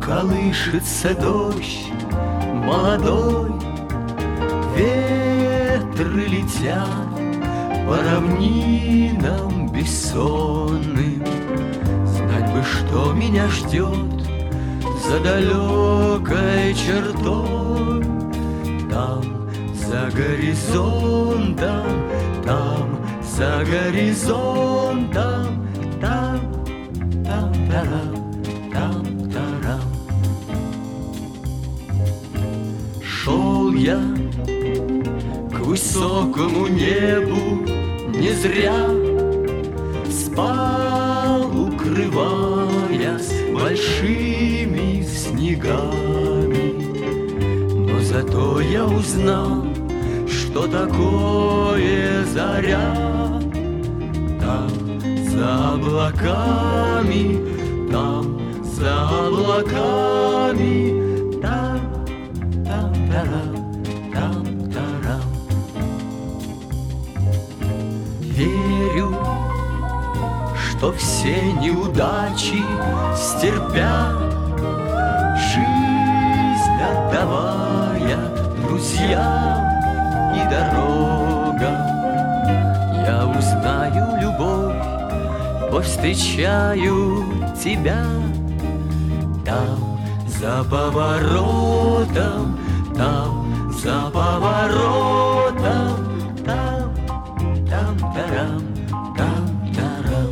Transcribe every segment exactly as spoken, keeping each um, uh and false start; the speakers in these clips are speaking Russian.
колышется дождь молодой, ветры летят по равнинам бессонным. Знать бы, что меня ждет за далекой чертой. Там, за горизонтом, там, за горизонтом, там, там, тарам, там, тарам. Шел я к высокому небу не зря, спал, укрываясь большими снегами. Но зато я узнал, что такое заря. Там, за облаками, там, за облаками, там, там, тарам, там, тарам. Верю, что все неудачи стерпят, жизнь отдавая друзьям и дорогам. Я узнаю любовь, повстречаю тебя. Там, за поворотом, там, за поворотом, там, там, тарам, там, тарам.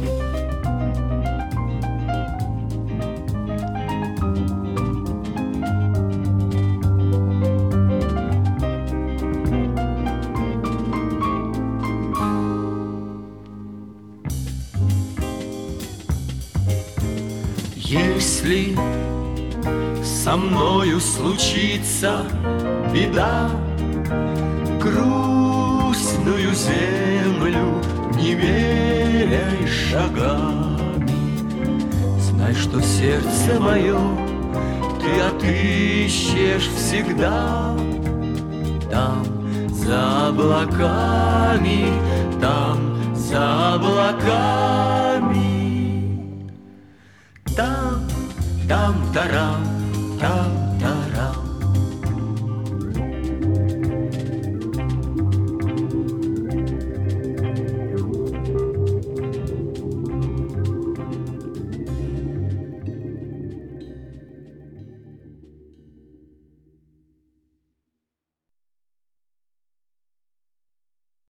Если со мною случится беда, грустную землю не меряй шагами. Знай, что сердце мое ты отыщешь всегда. Там, за облаками, там, за облаками, там, там, тарам.